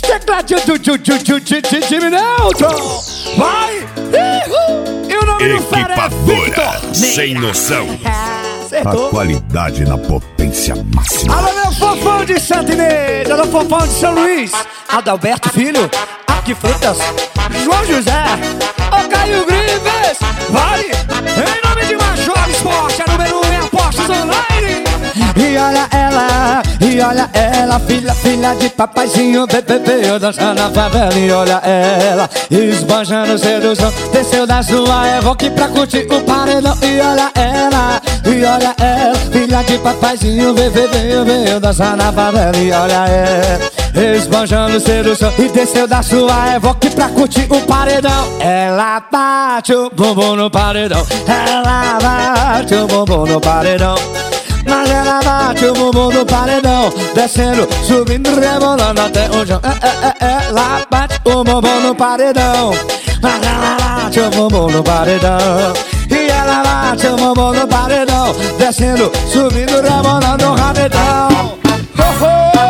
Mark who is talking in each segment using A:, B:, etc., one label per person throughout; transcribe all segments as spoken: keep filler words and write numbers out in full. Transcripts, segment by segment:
A: Tecladinho do time neutro. Vai! E o nome do fera é
B: Equipadora sem noção.
A: Acertou.
B: A qualidade na potência máxima.
A: Alô, meu fofão de Santa Inês. Alô, fofão de São Luís. Adalberto Filho, Arque Frutas, João José, o Caio Grives. Vai! Em nome de Major Esporte, a número um em apostas online. E olha ela, e olha ela, filha, filha de papaizinho, bebê, dançando na favela. E olha ela, esbanjando sedução, desceu da sua Evoque pra curtir o paredão. E olha ela, e olha ela, filha de papaizinho, bebê, bebê, dançando na favela. E olha ela, esbanjando sedução, e desceu da sua Evoque pra curtir o paredão. Ela bate o bumbum no paredão, ela bate o bumbum no paredão. Mas ela bate o bumbum no paredão, descendo, subindo, rebolando até o chão. É, é, é, ela bate o bumbum no paredão. Mas ela bate o bumbum no paredão. E ela bate o bumbum no paredão, descendo, subindo, rebolando o rabetão. Oh, oh!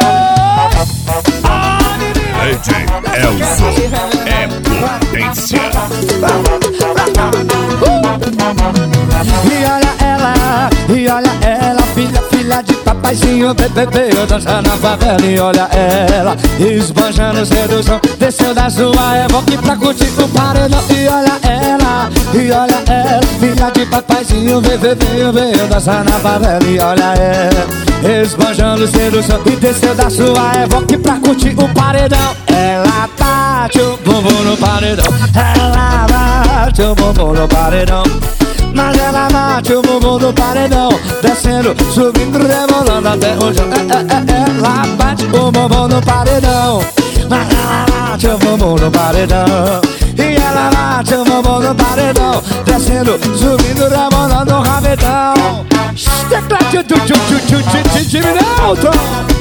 A: Ah,
B: D J Elzo é potência.
A: E olha ela, e olha ela, filha, filha de papaizinho, bebê, bebê, dançando na favela. E olha ela, esbanjando sedução, desceu da sua Evoque pra curtir o paredão. E olha ela, e olha ela, filha de papaizinho, bebê, bebê, dançando na favela. E olha ela, esbanjando sedução, e desceu da sua Evoque pra curtir o paredão. Ela bate o bumbum no paredão, ela bate o bumbum no paredão. Mas ela bate o bumbum no paredão, descendo, subindo, rebolando até o chão. É, é, é, ela bate o bumbum no paredão. Mas ela bate o bumbum no paredão. E ela bate o bumbum no paredão, descendo, subindo, rebolando o rabetão. Tecladinho do time neutro.